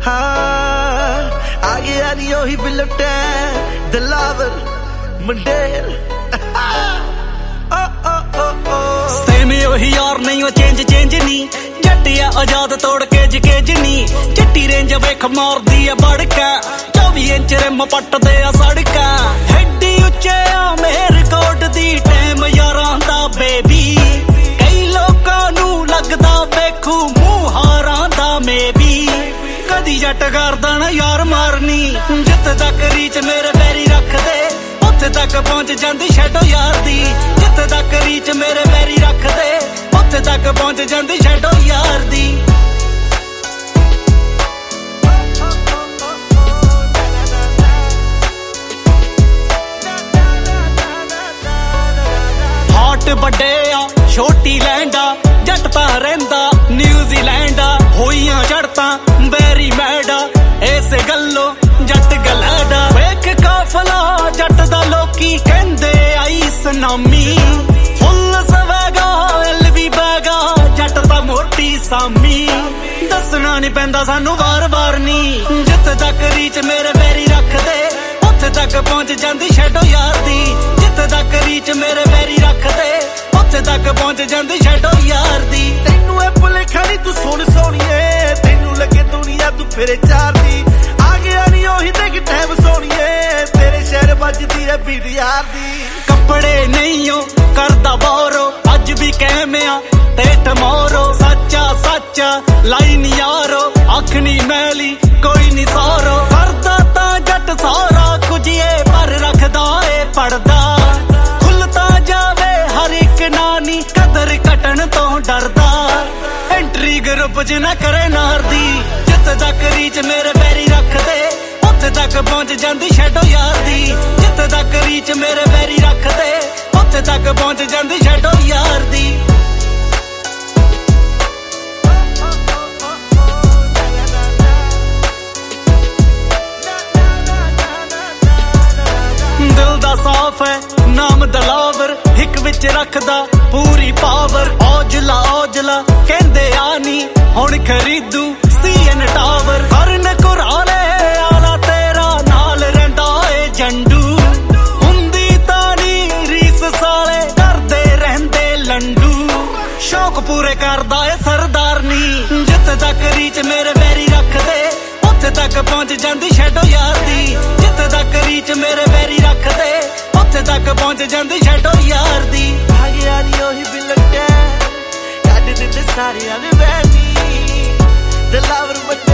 हाँ आ गया नी ओही बिलट दिलावर मंडेर सेम ओही यार नहीं वो चेंज नहीं जटिया आजाद तोड़ के नहीं चिट्टी रेंज वेख मार दी है बड़का 24 इंच रिम पट दे सड़का हेडी उच्चे मेरे रिकॉर्ड दी टाइम यारां दा बेबी कई लोकां नू लगदा वेखू मुहारां दा मेबी कदी जट करदा ना यार मारनी जिथे तक रीच मेरे पैरी रख दे उत्थे तक पहुंच जांदी शैडो यार दी जिथे तक रीच मेरे पैरी रख दे उत्थे तक पहुंच जांदी शैडो यार दी हाट बड़े आ छोटी लैंडा जट ता रहिंदा न्यूजीलैंड होइयां चढ़ता बैरी मैडा इस गल्लो जट गलैडा वेख काफला जट दा लोकी कहंदे आई सुनामी फुल सवेगा एलवी बैगा जट दा मोटी सामी दसना नहीं पैंदा सानू वार वार नी जिथे तक रीच मेरे पैरी रख दे उत्थे तक पहुंच जांदी शैडो यार दी जिथे तक रीच मेरे पैरी रख दे उत्थे तक पहुंच जांदी शैडो यार दी तैनू ए भुलेखा नी तू सोहनी सोहणीए तैनू लगे दुनिया तू फिरे चार दी आ गया नी ओही देख टैम सोहणीए तेरे शहर बजदी है बीट यार दी कपड़े नहीं हो करदा बोरो अज भी कहमिया ते टमोरो सच्चा सच्चा लाइन यारो अख नी मैली कोई नी सारो करदा ता जट सारा कुछ ये पर रखदा ए पड़दा खुलता जावे हर एक नानी कदर कटन तो डरदा एंट्री ग्रुप च ना करे नार दी जिथे तक रीच मेरे पैरी रख दे उत्थे तक पहुंच जांदी शैडो यार दी जिथे तक रीच मेरे पैरी रख दे उत्थे तक पहुंच जांदी शैडो यार दी दिल दा साफ है नाम दलावर हिक विच रखदा पूरी पावर औजला कहंदे आनी हुण खरीदू सीएन टावर करन कुराले आला तेरा नाल रहिंदा ए जंडू हुंदी तानी रीस साले करदे रहिंदे लंडू शौक पूरे करदा ए सरदारनी जिथे तक रीच मेरे पैरी रख दे उत्थे तक पहुंच जांदी शैडो यार दी जिथे तक रीच मेरे पैरी रख दे उत्थे तक पहुंच जांदी शैडो यार दी आ गया नी ओही बिलट कड दिंदे सारियां दे बैठी दिलावर